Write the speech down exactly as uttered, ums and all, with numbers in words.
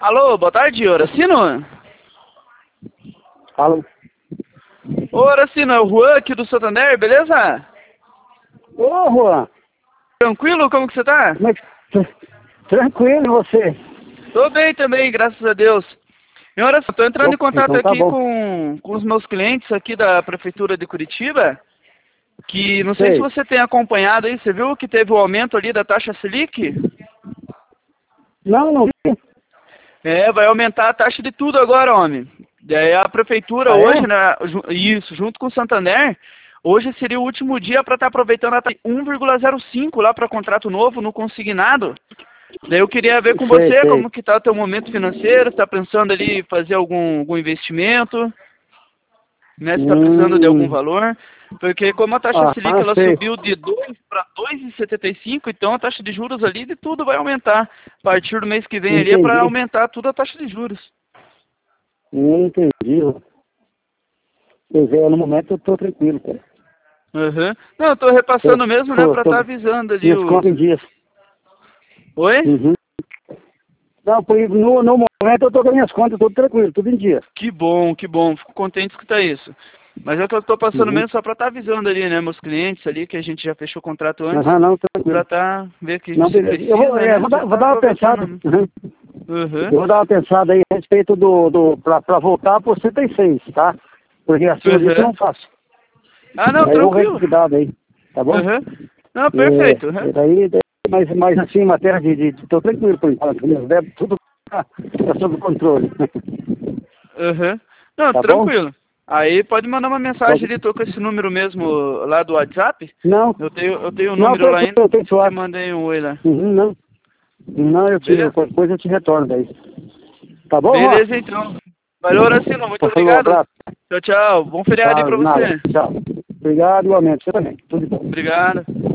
Alô, boa tarde, Horacino? Alô? Ô, Horacino, é o Juan aqui do Santander, beleza? Ô, Juan. Tranquilo? Como que você tá? Como é que... Tranquilo, e você? Tô bem também, graças a Deus. E Horacino, tô entrando em Opa, contato então tá aqui bom. com, com os meus clientes aqui da Prefeitura de Curitiba, que não sei se Sei. você tem acompanhado aí, você viu que teve o aumento ali da taxa Selic? Não, não vi. É, vai aumentar a taxa de tudo agora, homem. Daí a prefeitura Ah, hoje, é? né, ju- isso, junto com o Santander, hoje seria o último dia para estar aproveitando a taxa um vírgula zero cinco lá para contrato novo no consignado. Daí eu queria ver com Sei, você sei. como que tá o teu momento financeiro, está pensando ali em fazer algum, algum investimento, né, se está precisando de algum Hum... valor, porque como a taxa Ah, Selic ela sei. subiu de dois para dois vírgula setenta e cinco, então a taxa de juros ali de tudo vai aumentar. A partir do mês que vem ali é para Entendi. aumentar tudo a taxa de juros. Hum, entendi. Pois é, no momento eu tô tranquilo, cara. Uhum. Não, eu tô Eu repassando mesmo, né, tô, pra estar tô... avisando ali Minhas os... contas em dias. Oi? Uhum. Não, por, no, no momento eu tô com as minhas contas, tudo tranquilo, tudo em dia. Que bom, que bom, fico contente de escutar isso. Mas é que eu tô passando Uhum. mesmo só pra estar avisando ali, né, meus clientes ali, que a gente já fechou o contrato antes, Aham, não, pra tranquilo. tá, ver que Não, se beleza. Eu vou, precisa, é, né, vou, já dar, vou tá dar uma pensada. aproveitando. Uhum. Uhum, Eu vou dar uma pensada aí a respeito do, do pra, pra voltar por setenta e seis, tá? Porque acima disso eu uhum. não faço. Ah, não, Aí eu vou ver com tranquilo. cuidado aí, tá bom? Uhum. Não, É, perfeito, uhum. e daí, daí- mas, mas assim, em matéria de, de, de tô tranquilo por enquanto, meus débitos, tudo tá, tá sob controle. Uhum. Não, Tá bom? tranquilo. Aí pode mandar uma Então, mensagem ali, tô com esse número mesmo lá do WhatsApp. não, Eu tenho, eu tenho o não, número lá tranquilo, ainda, eu tenho te suave. mandei um oi lá. Uhum, não, não, eu te, Beleza? qualquer coisa eu te retorno daí. Tá bom, ó? Beleza então. Valeu, Horacino, muito Falou, obrigado. abraço. Tchau, tchau. Bom feriado aí Tá, pra nada, você. tchau. Obrigado igualmente, você também, tudo de bom. Obrigado.